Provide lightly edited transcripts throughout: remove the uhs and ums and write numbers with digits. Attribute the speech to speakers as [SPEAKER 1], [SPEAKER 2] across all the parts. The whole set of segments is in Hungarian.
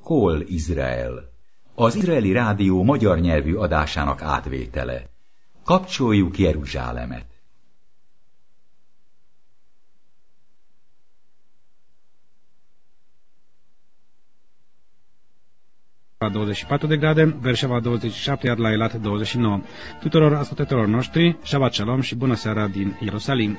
[SPEAKER 1] Kol Izrael, az izraeli rádió magyar nyelvű adásának átvétele. Kapcsoljuk Jeruzsálemet!
[SPEAKER 2] La 24 de grade, Berșeva 27, iar la Eilat 29. Tuturor ascultătorilor noștri, Shabbat Shalom și bună seara din Ierusalim.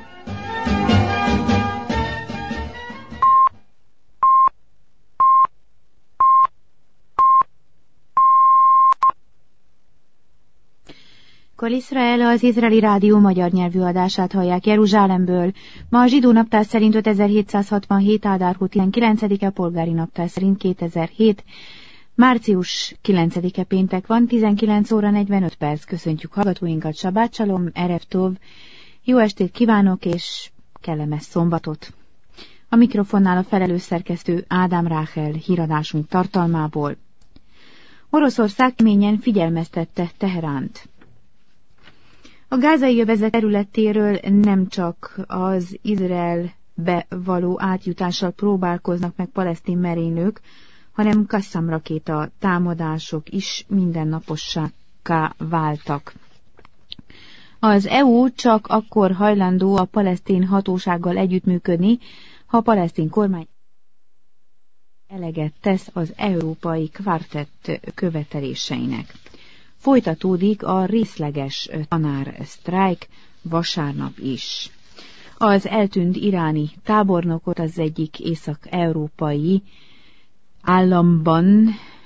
[SPEAKER 3] Kol Izrael, az izraeli rádió magyar nyelvű adását hallják Jeruzsálemből. Ma a zsidó naptár szerint 5767. Ádár hó 19-e, polgári naptár szerint 2007. Március 9-e péntek van, 19 óra 45 perc. Köszöntjük hallgatóinkat, Shabbat Shalom, Erev Tov. Jó estét kívánok, és kellemes szombatot. A mikrofonnál a felelős szerkesztő Ádám Ráhel híradásunk tartalmából. Oroszország keményen figyelmeztette Teheránt. A gázai övezet területéről nem csak az Izraelbe való átjutással próbálkoznak meg palesztin merénylők, hanem Qassam rakéta támadások is mindennapossá váltak. Az EU csak akkor hajlandó a palesztin hatósággal együttműködni, ha a palesztin kormány eleget tesz az európai kvartett követeléseinek. Folytatódik a részleges tanársztrájk vasárnap is. Az eltűnt iráni tábornokot az egyik észak-európai államban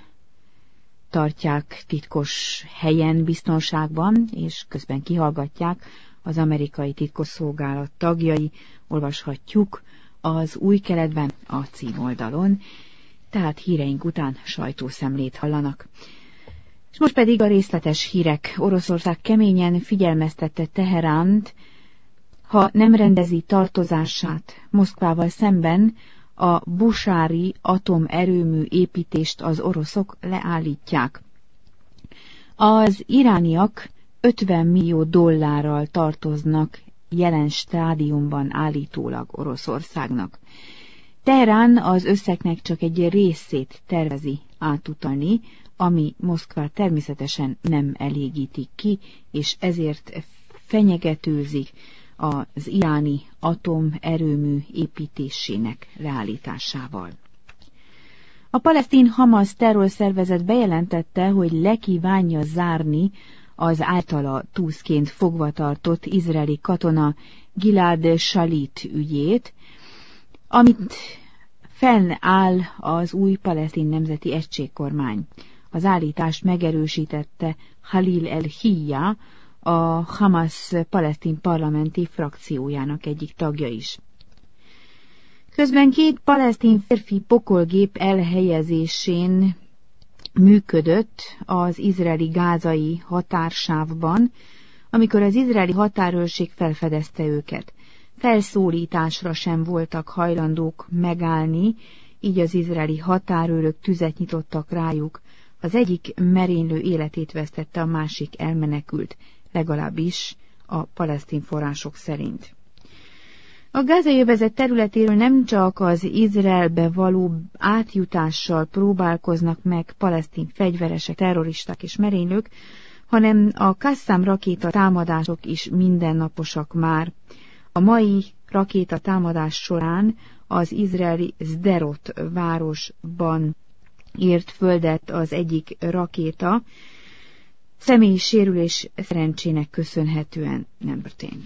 [SPEAKER 3] tartják titkos helyen, biztonságban, és közben kihallgatják az amerikai titkosszolgálat tagjai. Olvashatjuk az Új Keletben a címoldalon, tehát híreink után sajtószemlét hallanak. És most pedig a részletes hírek. Oroszország keményen figyelmeztette Teheránt, ha nem rendezi tartozását Moszkvával szemben, a busári atomerőmű építést az oroszok leállítják. Az irániak 50 millió dollárral tartoznak jelen stádiumban állítólag Oroszországnak. Teherán az összegnek csak egy részét tervezi átutalni, ami Moszkvát természetesen nem elégítik ki, és ezért fenyegetőzik az iráni atomerőmű építésének leállításával. A palesztin Hamas terrorszervezet bejelentette, hogy lekívánja zárni az általa túszként fogvatartott izraeli katona Gilad Shalit ügyét, amit fennáll az új palesztin nemzeti egységkormány. Az állítást megerősítette Halil el-Hiyya, a Hamas palesztin parlamenti frakciójának egyik tagja is. Közben két palesztin férfi pokolgép elhelyezésén működött az izraeli gázai határsávban, amikor az izraeli határőrség felfedezte őket. Felszólításra sem voltak hajlandók megállni, így az izraeli határőrök tüzet nyitottak rájuk. Az egyik merénylő életét vesztette, a másik elmenekült, legalábbis a palesztin források szerint. A gázai övezet területéről nem csak az Izraelbe való átjutással próbálkoznak meg palesztin fegyveresek, terroristák és merénylők, hanem a Qassam rakéta támadások is mindennaposak már. A mai rakéta támadás során az izraeli Sderot városban ért földet az egyik rakéta, személyi sérülés szerencsének köszönhetően nem történt.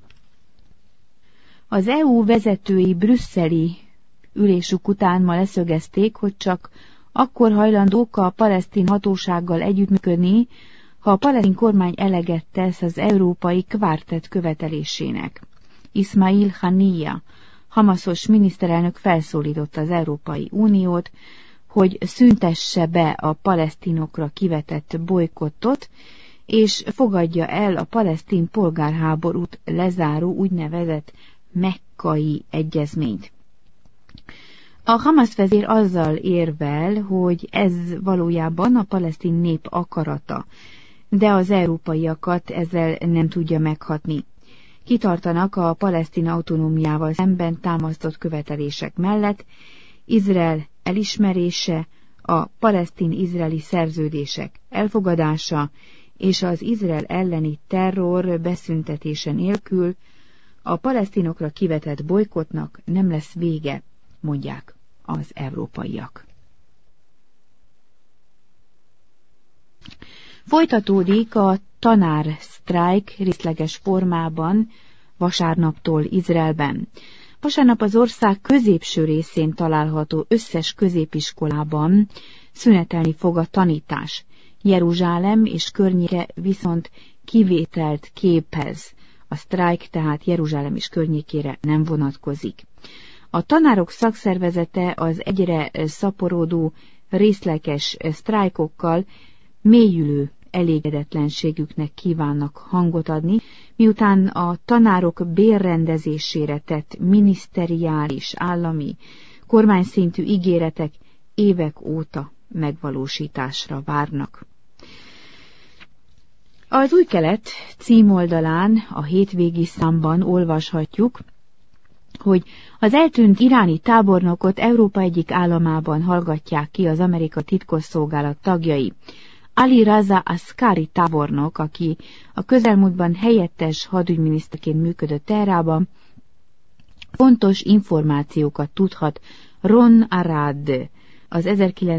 [SPEAKER 3] Az EU vezetői brüsszeli ülésük után ma leszögezték, hogy csak akkor hajlandók a palesztin hatósággal együttműködni, ha a palesztin kormány eleget tesz az európai kvártett követelésének. Ismail Haniyeh, Hamasos miniszterelnök felszólította az Európai Uniót, hogy szüntesse be a palesztinokra kivetett bolykottot, és fogadja el a palesztin polgárháborút lezáró úgynevezett mekkai egyezményt. A Hamas vezér azzal érvel, hogy ez valójában a palesztin nép akarata, de az európaiakat ezzel nem tudja meghatni. Kitartanak a palesztin autonómiával szemben támasztott követelések mellett, Izrael elismerése, a palesztin-izraeli szerződések elfogadása és az Izrael elleni terror beszüntetése nélkül a palesztinokra kivetett bojkottnak nem lesz vége, mondják az európaiak. Folytatódik a tanársztrájk részleges formában vasárnaptól Izraelben. Vasárnap az ország középső részén található összes középiskolában szünetelni fog a tanítás. Jeruzsálem és környéke viszont kivételt képez. A sztrájk tehát Jeruzsálem és környékére nem vonatkozik. A tanárok szakszervezete az egyre szaporodó részleges sztrájkokkal mélyülő elégedetlenségüknek kívánnak hangot adni, miután a tanárok bérrendezésére tett miniszteriális, állami, kormányszintű ígéretek évek óta megvalósításra várnak. Az Új Kelet címoldalán a hétvégi számban olvashatjuk, hogy az eltűnt iráni tábornokot Európa egyik államában hallgatják ki az amerikai titkosszolgálat tagjai. Ali Raza Askari tábornok, aki a közelmúltban helyettes hadügyminiszterként működött Teheránban, fontos információkat tudhat Ron Arad, az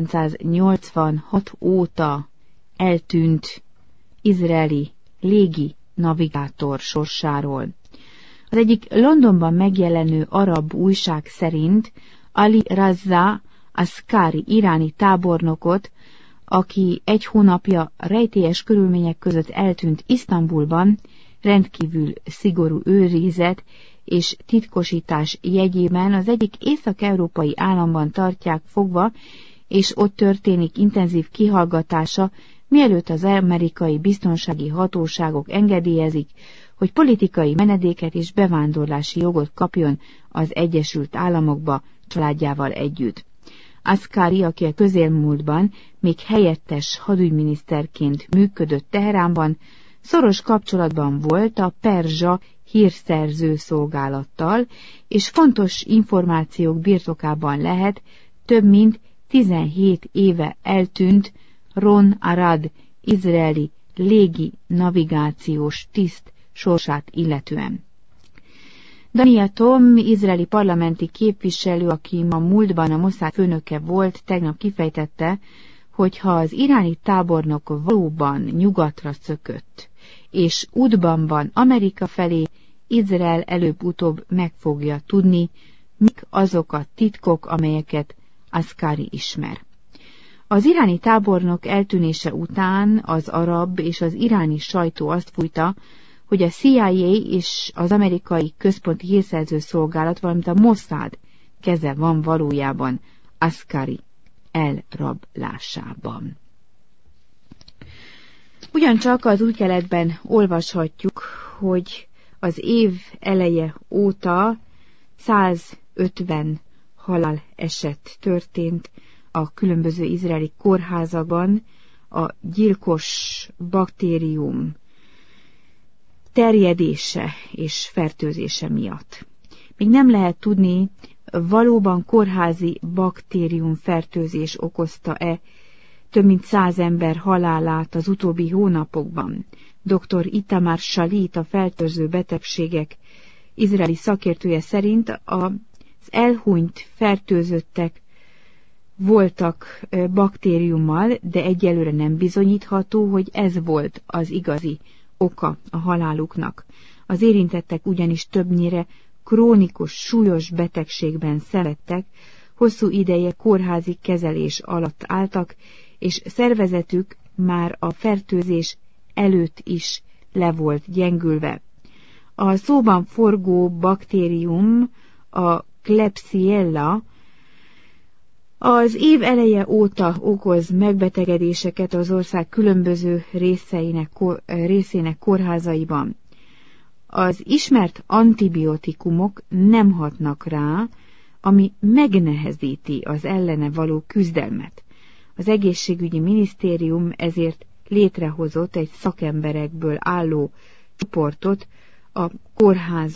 [SPEAKER 3] 1986 óta eltűnt izraeli légi navigátor sorsáról. Az egyik Londonban megjelenő arab újság szerint Ali Raza Askari iráni tábornokot, aki egy hónapja rejtélyes körülmények között eltűnt Isztambulban, rendkívül szigorú őrizet és titkosítás jegyében az egyik észak-európai államban tartják fogva, és ott történik intenzív kihallgatása, mielőtt az amerikai biztonsági hatóságok engedélyezik, hogy politikai menedéket és bevándorlási jogot kapjon az Egyesült Államokba családjával együtt. Askari, aki a közelmúltban még helyettes hadügyminiszterként működött Teheránban, szoros kapcsolatban volt a perzsa hírszerző szolgálattal, és fontos információk birtokában lehet több mint 17 éve eltűnt Ron Arad izraeli légi navigációs tiszt sorsát illetően. Dania Tom, izraeli parlamenti képviselő, aki ma múltban a Mossad főnöke volt, tegnap kifejtette, hogy ha az iráni tábornok valóban nyugatra szökött, és útban van Amerika felé, Izrael előbb-utóbb meg fogja tudni, mik azok a titkok, amelyeket Askari ismer. Az iráni tábornok eltűnése után az arab és az iráni sajtó azt fújta, hogy a CIA és az amerikai központi hírszerző szolgálat, valamint a Mossad keze van valójában Askari elrablásában. Ugyancsak az Új Keletben olvashatjuk, hogy az év eleje óta 150 haláleset történt a különböző izraeli kórházakban a gyilkos baktérium terjedése és fertőzése miatt. Még nem lehet tudni, valóban kórházi baktériumfertőzés okozta-e több mint 100 ember halálát az utóbbi hónapokban. Dr. Itamar Shalit, a fertőző betegségek izraeli szakértője szerint az elhunyt fertőzöttek voltak baktériummal, de egyelőre nem bizonyítható, hogy ez volt az igazi oka a haláluknak. Az érintettek ugyanis többnyire krónikus, súlyos betegségben szenvedtek, hosszú ideje kórházi kezelés alatt álltak, és szervezetük már a fertőzés előtt is le volt gyengülve. A szóban forgó baktérium, a Klebsiella, az év eleje óta okoz megbetegedéseket az ország különböző részének kórházaiban. Az ismert antibiotikumok nem hatnak rá, ami megnehezíti az ellene való küzdelmet. Az egészségügyi minisztérium ezért létrehozott egy szakemberekből álló csoportot a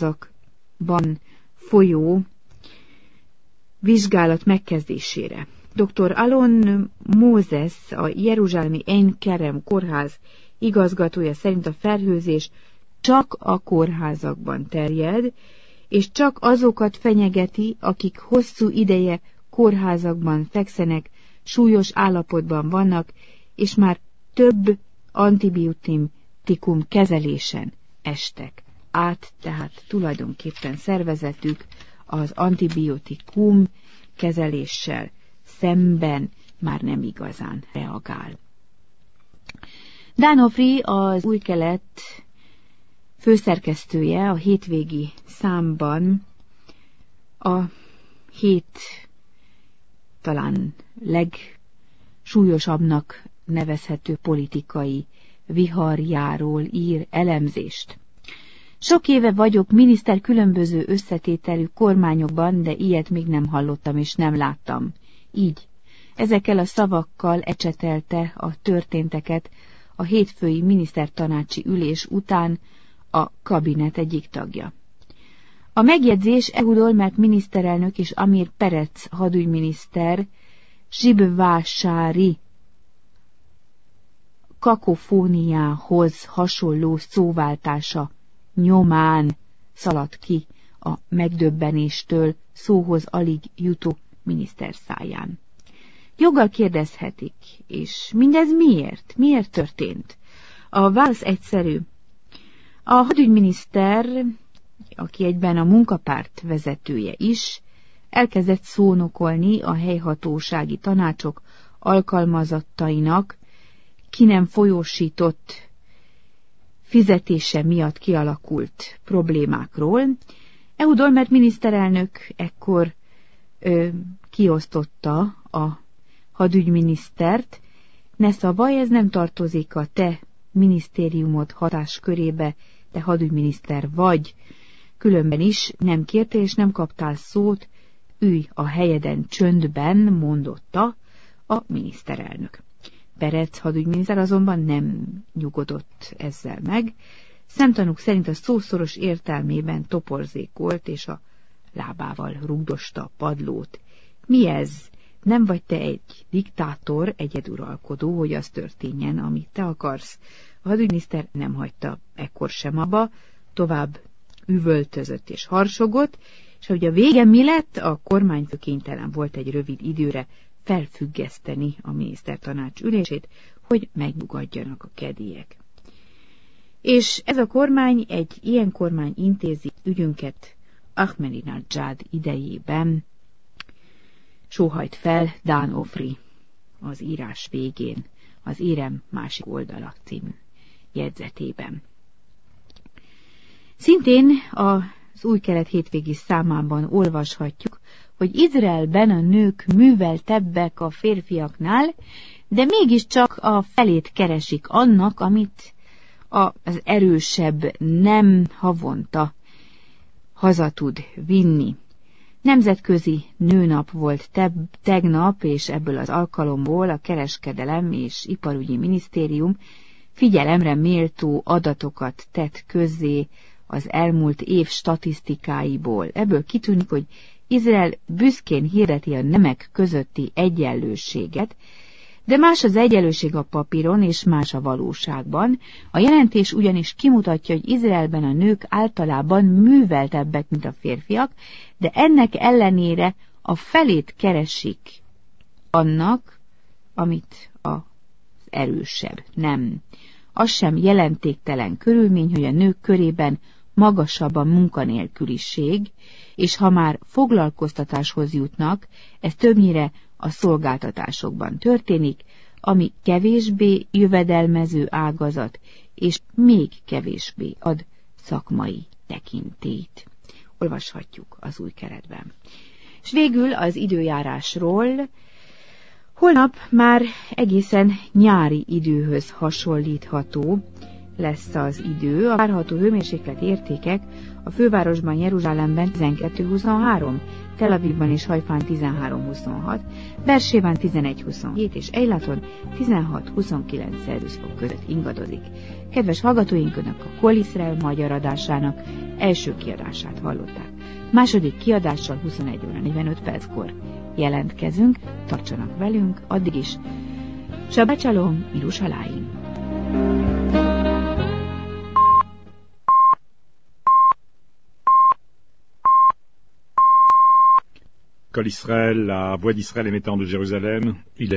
[SPEAKER 3] kórházakban folyó vizsgálat megkezdésére. Dr. Alon Moses, a jeruzsálemi Ein Kerem kórház igazgatója szerint a ferhőzés csak a kórházakban terjed, és csak azokat fenyegeti, akik hosszú ideje kórházakban fekszenek, súlyos állapotban vannak, és már több antibiotikum kezelésen estek át, tehát tulajdonképpen szervezetük az antibiotikum kezeléssel szemben már nem igazán reagál. Dan Offrey, az Új Kelet főszerkesztője, a hétvégi számban a hét talán legsúlyosabbnak nevezhető politikai viharjáról ír elemzést. Sok éve vagyok miniszter különböző összetételű kormányokban, de ilyet még nem hallottam és nem láttam. Így, ezekkel a szavakkal ecsetelte a történteket a hétfői minisztertanácsi ülés után a kabinet egyik tagja. A megjegyzés Ehud Olmert miniszterelnök és Amir Perec hadügyminiszter zsibvásári kakofóniához hasonló szóváltása nyomán szaladt ki a megdöbbenéstől szóhoz alig jutó miniszter száján. Joggal kérdezhetik, és mindez miért? Miért történt? A válasz egyszerű. A hadügyminiszter, aki egyben a munkapárt vezetője is, elkezdett szónokolni a helyhatósági tanácsok alkalmazottainak ki nem folyósított fizetése miatt kialakult problémákról. Ehud Olmert miniszterelnök ekkor kiosztotta a hadügyminisztert, ne szavaj, ez nem tartozik a te minisztériumod hatáskörébe, te hadügyminiszter vagy, különben is nem kértél és nem kaptál szót, ülj a helyeden csöndben, mondotta a miniszterelnök. Perec hadügyminiszter azonban nem nyugodott ezzel meg, szemtanúk szerint a szószoros értelmében toporzékolt és a lábával rugdosta a padlót. Mi ez? Nem vagy te egy diktátor, egyeduralkodó, hogy az történjen, amit te akarsz. A hadügyminiszter nem hagyta ekkor sem abba, tovább üvöltözött és harsogott, és hogy a vége mi lett, a kormányfő kénytelen volt egy rövid időre felfüggeszteni a minisztertanács ülését, hogy megnyugodjanak a kedélyek. És ez a kormány, egy ilyen kormány intézi ügyünket Ahmadinejad idejében, sóhajt fel Dan Offrey az írás végén, az Érem másik oldala című jegyzetében. Szintén az Új Kelet hétvégi számában olvashatjuk, hogy Izraelben a nők műveltebbek a férfiaknál, de mégiscsak a felét keresik annak, amit az erősebb nem havonta haza tud vinni. Nemzetközi nőnap volt tegnap, és ebből az alkalomból a Kereskedelem és Iparügyi Minisztérium figyelemre méltó adatokat tett közzé az elmúlt év statisztikáiból. Ebből kitűnik, hogy Izrael büszkén hirdeti a nemek közötti egyenlőséget, de más az egyenlőség a papíron, és más a valóságban. A jelentés ugyanis kimutatja, hogy Izraelben a nők általában műveltebbek, mint a férfiak, de ennek ellenére a felét keresik annak, amit az erősebb. Nem. Az sem jelentéktelen körülmény, hogy a nők körében magasabb a munkanélküliség, és ha már foglalkoztatáshoz jutnak, ez többnyire a szolgáltatásokban történik, ami kevésbé jövedelmező ágazat, és még kevésbé ad szakmai tekintélyt. Olvashatjuk az Új Keletben. És végül az időjárásról. Holnap már egészen nyári időhöz hasonlítható lesz az idő. A várható hőmérséklet értékek a fővárosban, Jeruzsálemben 12-23, Tel Avivban és Hajfán 13-26, Bersében 11-27 és Eilaton 16-29 Celsius fok között ingadozik. Kedves hallgatóink, Önök a Kol Iszrael magyar adásának első kiadását hallották. Második kiadással 21 óra 45 perckor jelentkezünk, tartsanak velünk, addig is. Shabbat Shalom, Yerushalayim.
[SPEAKER 4] Kol Israël, la voix d'Israël émettant de Jérusalem, il